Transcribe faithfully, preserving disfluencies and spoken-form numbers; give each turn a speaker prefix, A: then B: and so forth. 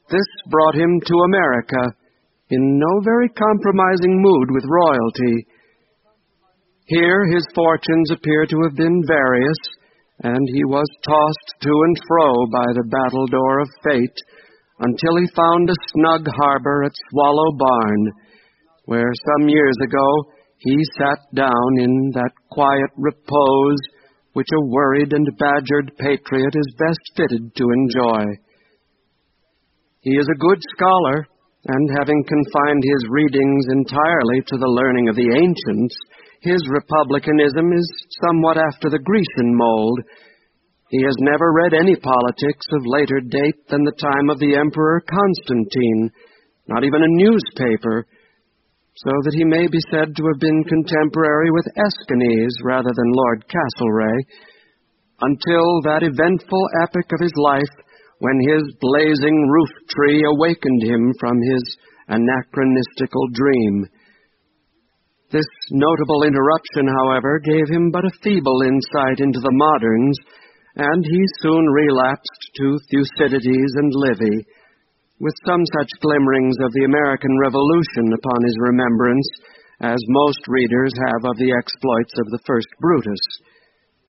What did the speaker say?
A: This brought him to America, in no very compromising mood with royalty. Here his fortunes appear to have been various, and he was tossed to and fro by the battledore of fate until he found a snug harbor at Swallow Barn, where some years ago he sat down in that quiet repose which a worried and badgered patriot is best fitted to enjoy. He is a good scholar, and having confined his readings entirely to the learning of the ancients, his republicanism is somewhat after the Grecian mold. He has never read any politics of later date than the time of the Emperor Constantine, not even a newspaper, so that he may be said to have been contemporary with Aeschines rather than Lord Castlereagh, until that eventful epoch of his life when his blazing roof-tree awakened him from his anachronistical dream. This notable interruption, however, gave him but a feeble insight into the moderns, and he soon relapsed to Thucydides and Livy, with some such glimmerings of the American Revolution upon his remembrance as most readers have of the exploits of the first Brutus.